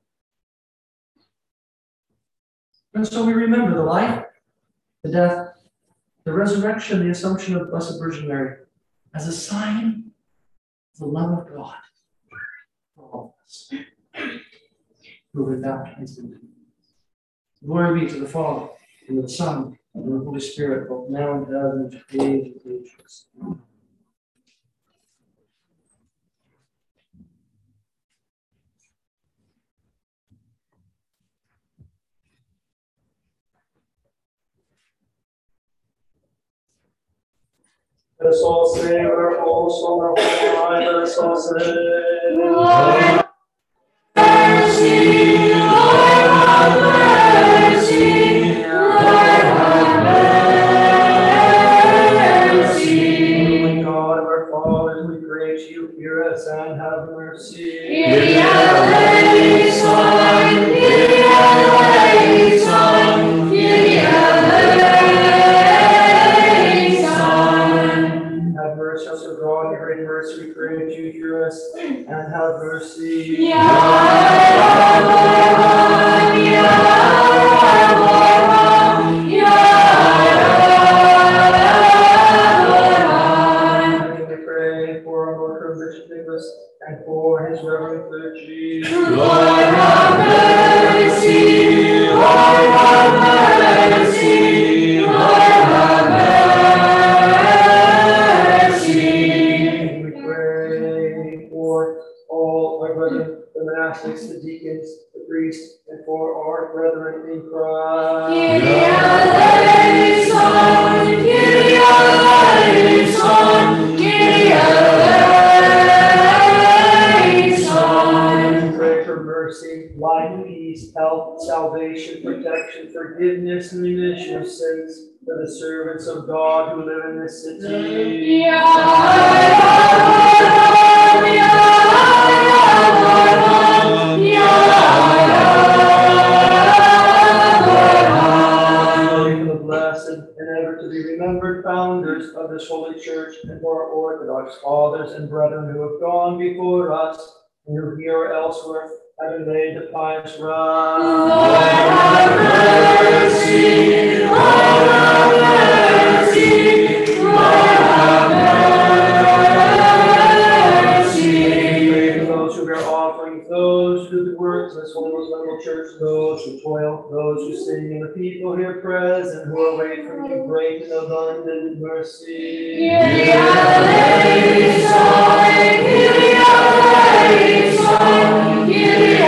And so we remember the life, the death, the resurrection, the assumption of the Blessed Virgin Mary as a sign of the love of God for all of us who have been baptized in Him. Glory be to the Father, and to the Son, and to the Holy Spirit, both now and ever, and to the age of ages. Let us all say with our whole soul, our whole mind, let us all say, Lord, mercy, Lord, have mercy, Lord, have mercy. Holy God of our fathers, we pray to you, hear us and have mercy. Kyrie eleison, Kyrie eleison, Kyrie eleison. Have mercy, O God, your great mercy, we pray that you hear us and have have mercy. And we pray for our Lord Bishop Nicholas and for his reverend clergy. Lord have mercy, Lord have mercy, Lord have mercy. And we pray for all our brethren, the monastics, the deacons, the priests, and for our brethren in Christ. Kyrie eleison, Kyrie eleison, Kyrie eleison. We pray for mercy, life, peace, health, salvation, protection, forgiveness, and remission of sins for the servants of God who live in this city. Pray for the blessed and ever to be remembered founders of this holy church and for our Orthodox fathers and brethren who have gone before us and who here or elsewhere having laid the pious rod. Lord have mercy, Lord have mercy, Lord have mercy. Pray for those who bear offerings, those who do the works of this holy Little Church, those who toil, those who sing, and the people here present who await from you great and abundant mercy. Kyrie eleison, Kyrie eleison, Kyrie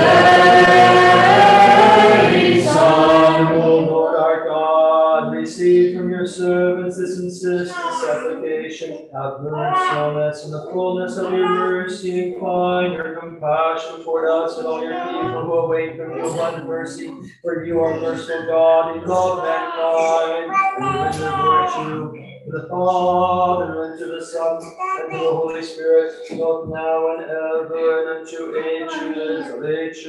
eleison. O Lord our God, receive from your servants this insistent supplication. Have mercy on us in the fullness of your mercy. Incline your compassion toward us and all your people who await from you abundant mercy. For you are merciful God, and love mankind, and you render virtue to the Father, and to the Son, and to the Holy Spirit, both now and ever, and unto ages of ages.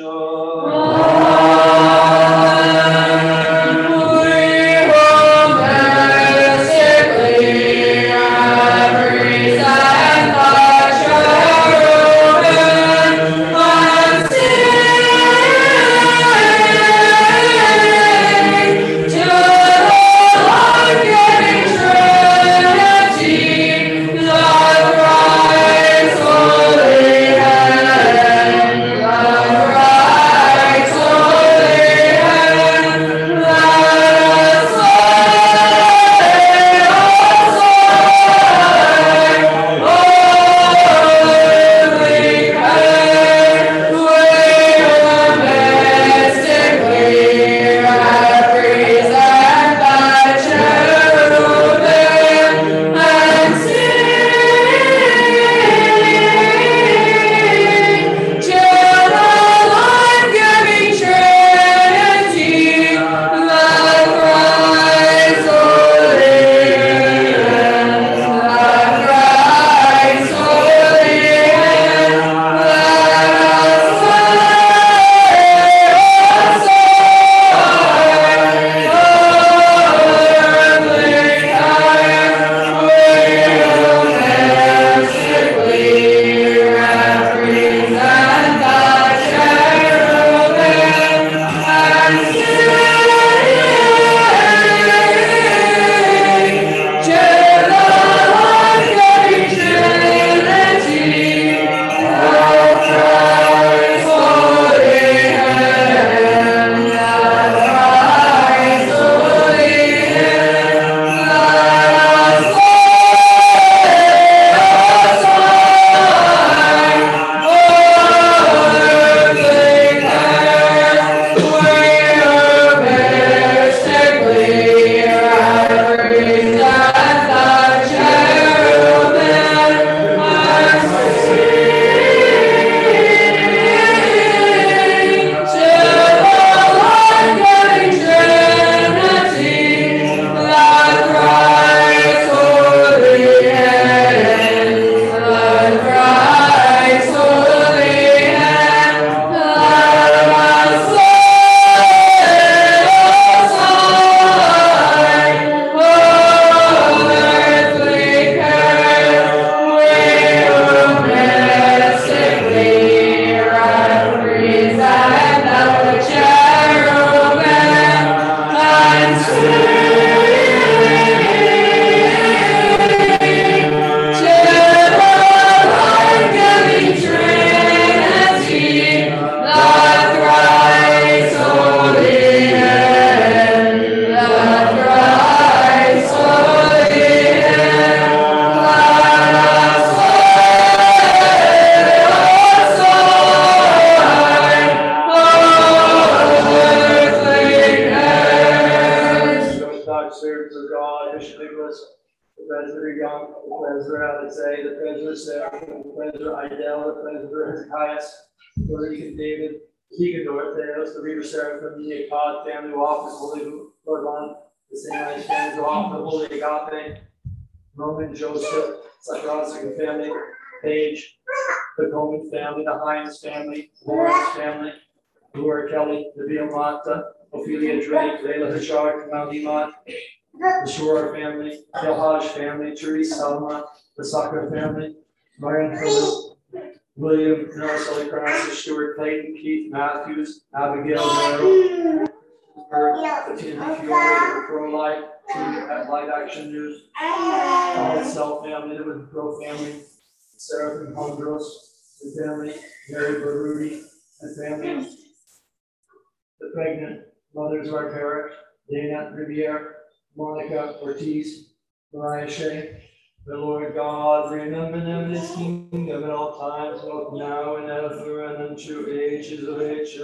Hodge, servants of God, Bishop Nicholas, the President Young, the President Alexei, the President Sarah, the President Idel, the President Hezekiah, Brother Deacon David, Deacon Dorotheus, the Reader Seraphim, the Akkad family who offers Holy Lord One, the St. Nice family who offer the Holy Agape, Roman Joseph, Sakrazin family, Page, the Coleman family, the Hines family, Lawrence family, Laura Kelly, the Viamata, Ophelia Drake, Leila Hishar, Kamal Iman, the Shore family, the Haj family, Therese Salma, the Soccer family, Marion Phillip, William, Sully Francis, Stuart Clayton, Keith Matthews, Abigail Merrill, the Timothy Fiore, Pro Life, at Light Action News, the Self family, the Pro family, Sarah from Hondros, the family, Mary Barudi, and family, the pregnant mothers of our parish, Dana Riviere, Monica Ortiz, Mariah Shea. The Lord God, remember them in his kingdom at all times, both now and ever, and unto ages of ages.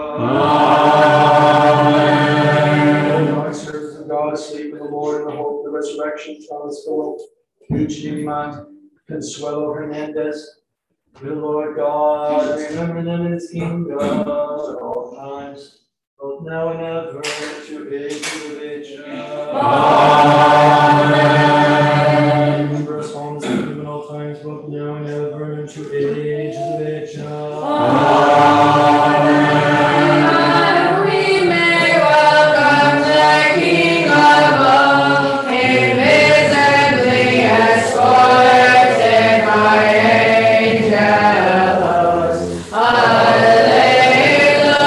Amen. Our servants of God asleep in the Lord in the hope of the resurrection. Thomas Philip, Eugene Man, Consuelo Hernandez. The Lord God, remember them in his kingdom at all times, both now and ever, and to ages of ages. Amen. Remember us all in his kingdom at all times, both now and ever, and to ages of ages. Amen. We may welcome the King above, invisibly escorted by angels. Alleluia,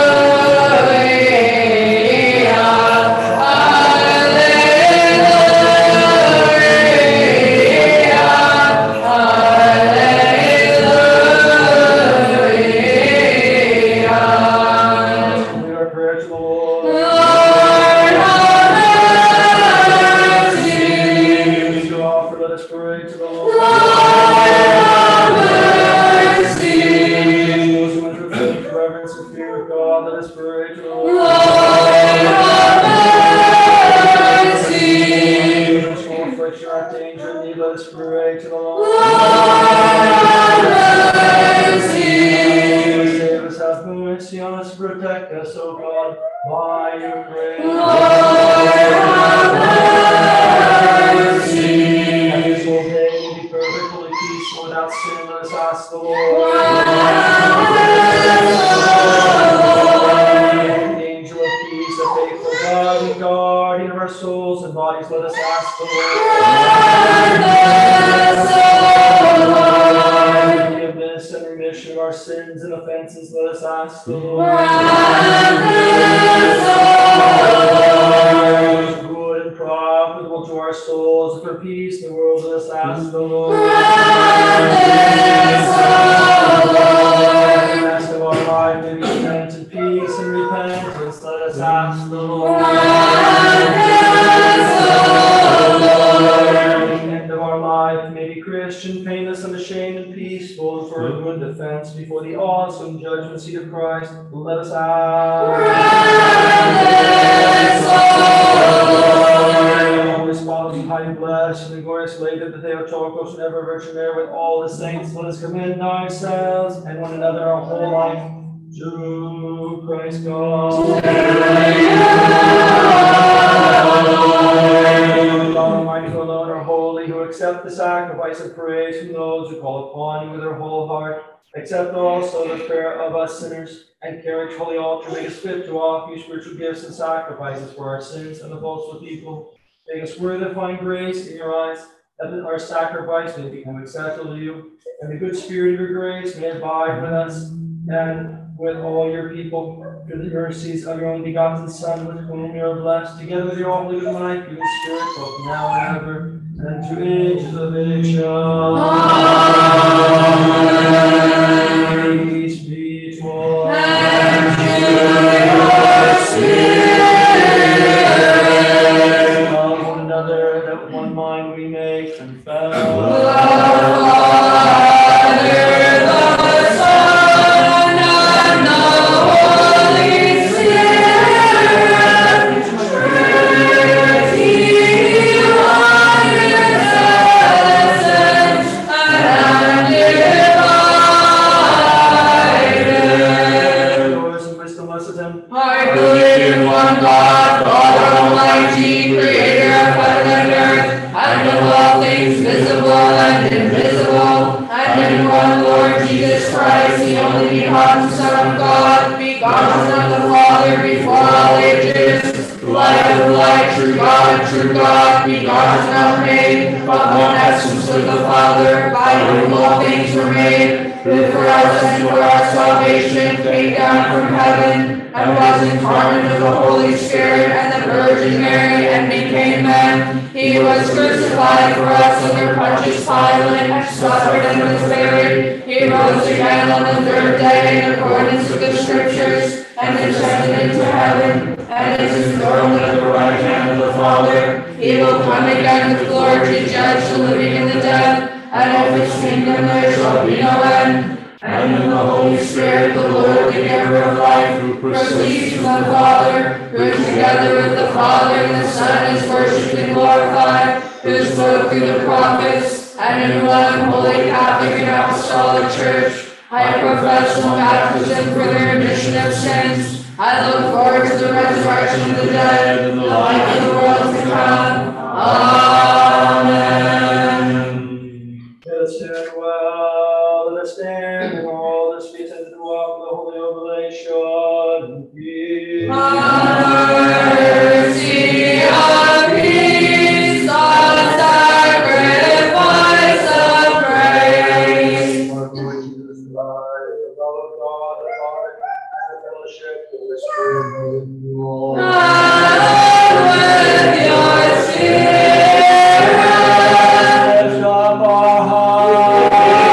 Our prayer to the Lord. Lord, have mercy. To offer, let us pray to the Lord. Lord, have mercy. Those who enter faith, reverence, and fear of God, let us pray to the Lord. Lord, have mercy. Those who affliction or danger and need, let us pray to the Lord. Lord, have mercy. Save us, have mercy on us, protect us, O God, by your grace. Lord, have mercy. And this whole day may be perfect, fully peaceful, without sin, let us ask the Lord. The angel of peace, the faithful God and guardian of our souls and bodies, let us ask the Lord. Forgiveness and remission of our sins and offenses, let us ask the Lord. Good and profitable to our souls, and for peace in the world, let us ask the Lord. The rest of our life may be spent in peace and repentance, let us ask the Lord. The end of our life may be Christian, painless, unashamed, and peaceful, and for a good defense before the awesome judgment seat of Christ, let us ask. Holy spouse, highly blessed, and the glorious Lady of the Theotokos, and ever Virgin Mary, with all the saints, let us commend ourselves and one another our whole life to Christ God. God Almighty, who alone are holy, who accept the sacrifice of praise from those who call upon you with their whole heart, accept also the prayer of us sinners, and carry to holy altar, make us fit to offer you spiritual gifts and sacrifices for our sins and the boastful people. Make us worthy to find grace in your eyes, that our sacrifice may become acceptable to you, and the good spirit of your grace may abide with us and with all your people, through the mercies of your only begotten Son, with whom you are blessed, together with your holy and life-giving Spirit, both now and ever, and to ages of ages. Amen. Peace be to all. And to your spirit. Love one another, that with one mind we may confess. Holy Spirit, true God, begotten of made, of one essence with the Father, by whom all things were made, who for us and for our salvation came down from heaven, and was incarnate of the Holy Spirit and the Virgin Mary, and became man. He was crucified for us under Pontius Pilate, and suffered and was buried. He rose again on the third day in accordance with the Scriptures, and ascended into heaven, and is enthroned at the right hand of the Father. He will come again with glory to judge the living and the dead, and of his kingdom there shall be no end. And in the Holy Spirit, the Lord, the giver of life, who proceeds from the Father, who together with the Father and the Son is worshipped and glorified, who spoke through the prophets, and in one holy Catholic and Apostolic Church, I profess one baptism for the remission of sins. I look forward to the resurrection of the dead and the life of the world to come. Amen. Let us stand well, let us stand in all this be attended to walk the holy oblation. Peace. Mercy of peace, a sacrifice of praise. Our Lord Jesus Christ, the love of God, the Father, and the fellowship of the Spirit be with you all. And with your spirit. Lift up our hearts.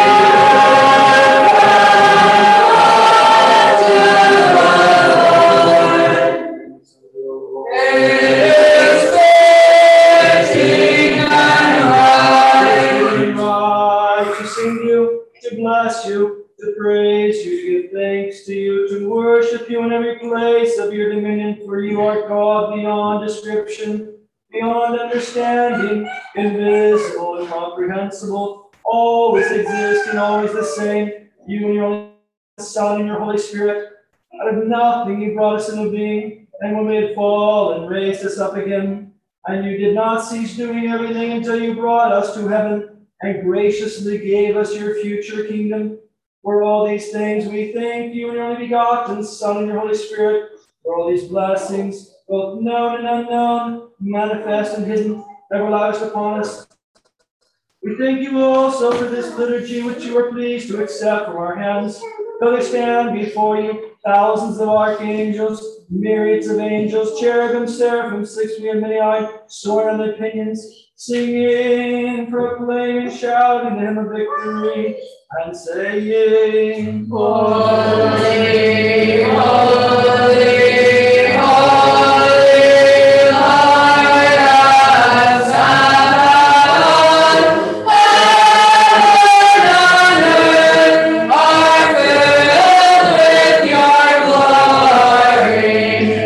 To bless you, to praise you, to give thanks to you, to worship you in every place of your dominion, for you are God beyond description, beyond understanding, invisible, incomprehensible, always existing, always the same. You and your only Son and your Holy Spirit, out of nothing you brought us into being, and when we had fallen and raised us up again, and you did not cease doing everything until you brought us to heaven, and graciously gave us your future kingdom. For all these things we thank you and your only begotten Son and your Holy Spirit, for all these blessings, both known and unknown, manifest and hidden, that were lavished upon us. We thank you also for this liturgy which you are pleased to accept from our hands. Though they stand before you, thousands of archangels, myriads of angels, cherubim, seraphim, 6 and many-eyed, soaring on their pinions, singing, proclaiming, shouting the hymn of victory, and saying, Holy, holy, holy, Lord of Zion, heaven and earth are filled with your glory.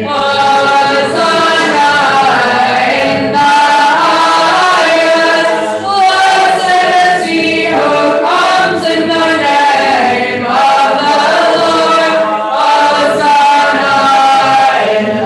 Hosanna in the highest. Blessed is he who comes in the name of the Lord. Hosanna in the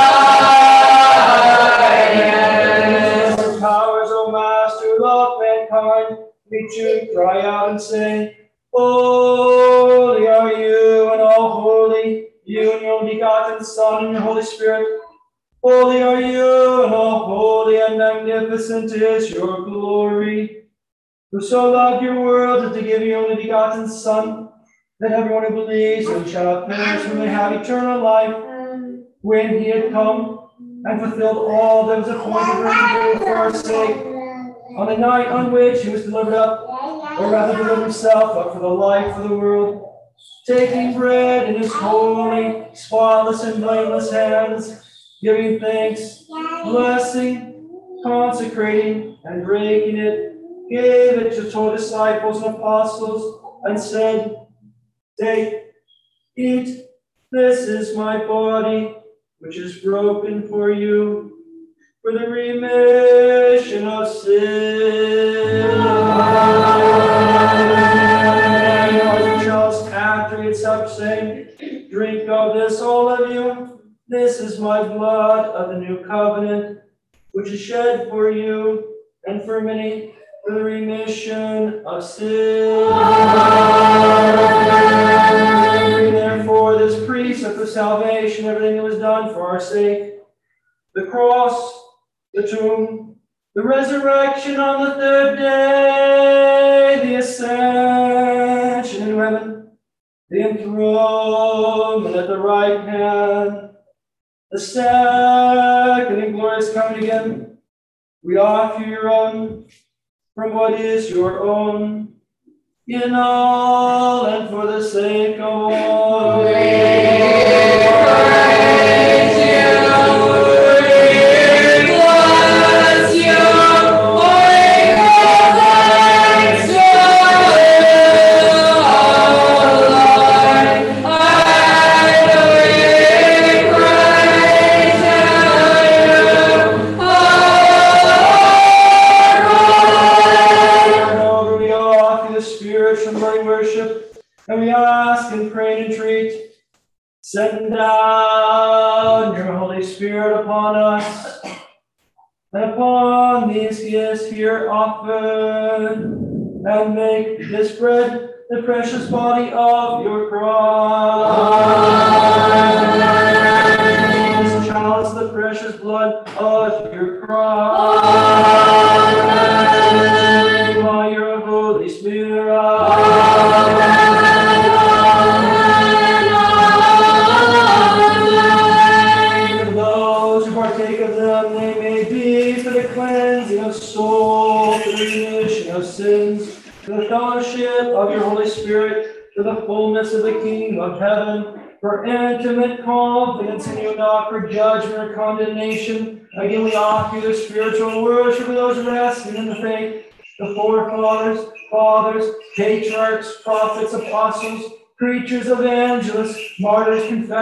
highest. powers, O Master, love mankind, meet you, cry out and say, Holy are you, and all holy, you and your only begotten Son and your Holy Spirit. Holy are you, and all holy and magnificent is your glory. Who so loved your world as to give your only begotten Son, that everyone who believes in him shall not perish, but may have eternal life. When he had come and fulfilled all that was appointed for him to do for our sake, on the night on which he was delivered up, or rather delivered himself up for the life of the world, taking bread in his holy, spotless, and blameless hands, giving thanks, blessing, consecrating, and breaking it, gave it to his disciples and apostles, and said, Take, eat, this is my body, which is broken for you, for the remission of sin. And Charles, after he had supped, saying, Drink of this, all of you. This is my blood of the new covenant, which is shed for you and for many for the remission of sin. Therefore, this precept of salvation, everything that was done for our sake, the cross, the tomb, the resurrection on the third day, the ascension in heaven, the enthronement at the right hand, the second and glorious coming again. We offer your own from what is your own, in all and for the sake of all. And we ask and pray and entreat, send down your Holy Spirit upon us and upon these gifts here offered, and make this bread the precious body of your cross. This chalice the precious blood of your cross. By your Holy Spirit. Soul, to the remission of sins, to the fellowship of your Holy Spirit, to the fullness of the kingdom of heaven, for intimate confidence in you, not for judgment or condemnation. Again, we offer you the spiritual worship of those resting in the faith, the forefathers, fathers, patriarchs, prophets, apostles, preachers, evangelists, martyrs, confessors,